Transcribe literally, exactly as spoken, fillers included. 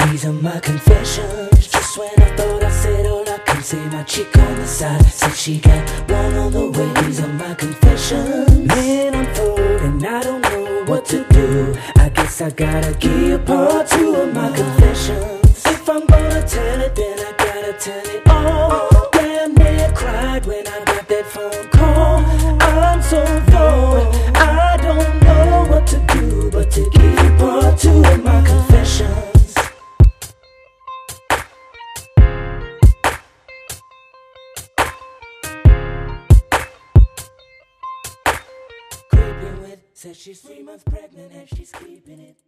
These are my confessions. Just when I thought I said all I could say, my chick on the side said she got one on the way. These are my confessions. Man, I'm floored and I don't know what to do. I guess I gotta give part two of my confessions. If I'm gonna tell it, then I gotta tell it all. Damn near cried when I got that phone call. I'm so floored, I don't know what to do but to give part two of my confessions. Creeping with, says she's three months pregnant and she's keeping it.